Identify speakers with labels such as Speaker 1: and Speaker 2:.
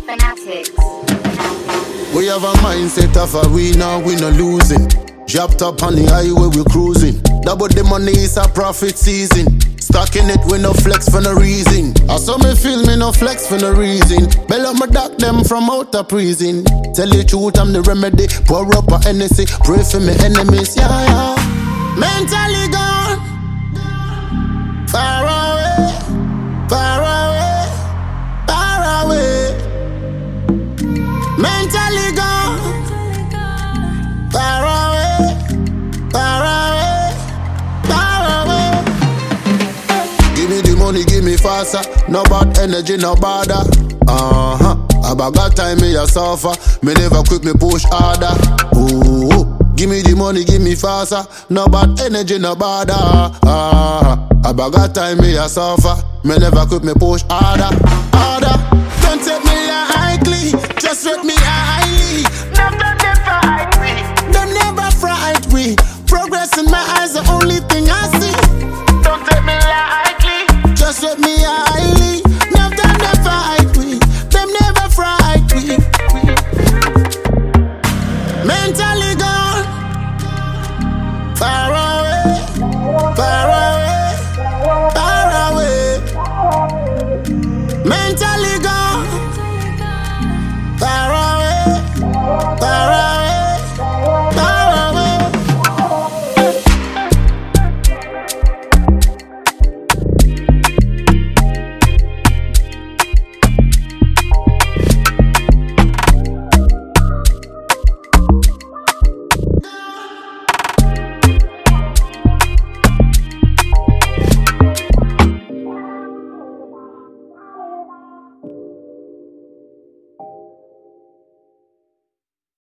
Speaker 1: Fanatics.
Speaker 2: We have a mindset of a winner, we no losing. Dropped up on the highway, we cruising. Double the money, is a profit season. Stacking it with no flex for no reason. I saw me feel me no flex for no reason. Bell up my doc them from out of prison. Tell the truth, I'm the remedy. Pour up a Hennessy, pray for me enemies, yeah, yeah. Mentally gone, far away, far away, far away. Mentally gone, far away, far away, far away. Give me the money, give me faster. No bad energy, no bother. I got time, me a suffer. Me never quit, me push harder. Ooh. Give me the money, give me faster. No bad energy, no bother. I got time, me a suffer. Me never quit, me push harder.